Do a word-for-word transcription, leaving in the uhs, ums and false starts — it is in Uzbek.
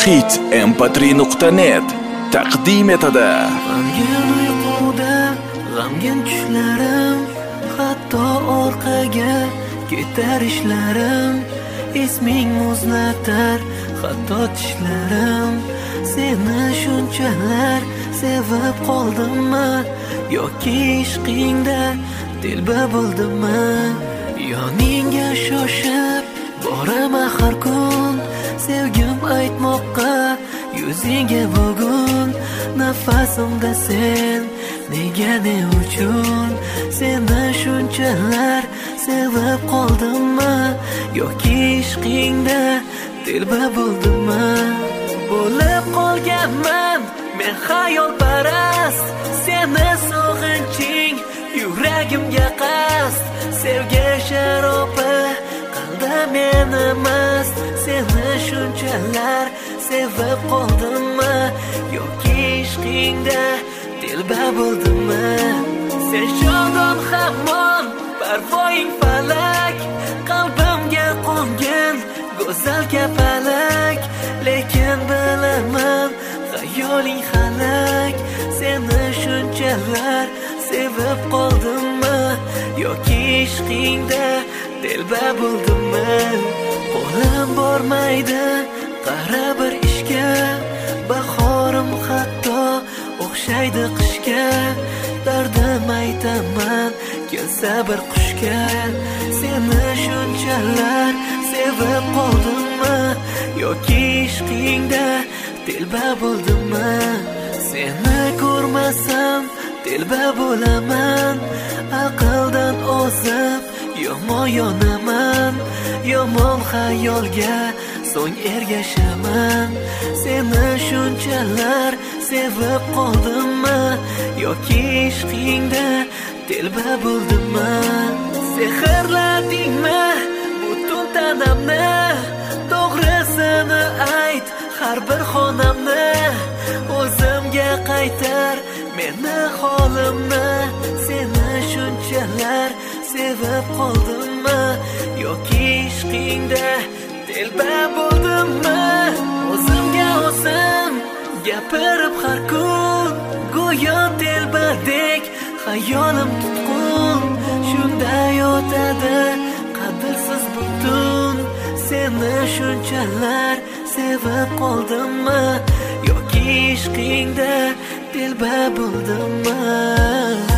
hit em p tri nuqta net taqdim etadi. G'amgin uyquda, g'amgin tushlarim, hatto orqaga ketar ishlarim, isming muzlatar hatto tishlarim. Seni shunchalar sevib qoldimmi, yoki ishqingda dilba bo'ldimmi? Yoningga shoshib boraman har kun, sevgim aytmoqqa yuzingga bugun. Nafasimda sen, nega ne uchun? Seni shunchalar sevib qoldimmi, yoki ishqingda dilba bo'ldimmi? Bo'lib qolganman men xayolparast, seni sog'inching yuragimga qasd. Sevgi sharobi qalda meni mast, seni shunchalar sevib qoldimmi, yoki ishqingda dilba bo'ldimmi? Sen shodon hamon parvoying falak, qalbimga qo'ngan go'zal kapalak. Lekin bilaman xayoling xalak, seni shunchalar sevib qoldimmi, yoki ishqingda dilba bo'ldimmi? Qo'lim bormaydi qara bir ishga, bahorim hatto o'xshaydi qishga. Dardim aytaman kelsa bir qushga, seni shunchalar sevib qoldimmi, yoki ishqingda dilba bo'ldimmi? Seni ko'rmasam dilba bo'laman, aqldan ozib yomon yonaman. Yomon xayolga so'ng ergashaman. Seni shunchalar sevib qoldimmi, yoki ishqingda dilba bo'ldimmi? Sehrladingmi butun tanamni, to'g'risini ayt har bir xonamni. O'zimga qaytar meni holimni, seni shunchalar sevib qoldimmi, yoki ishqingda dilba bo'ldimmi? O'zimga o'zim gapirib har kun, go'yo dilbadek xayolim tutqun. Shunday o'tadi qadrsiz butun, seni shunchalar sevib qoldimmi, yoki ishqingda dilba bo'ldimmi?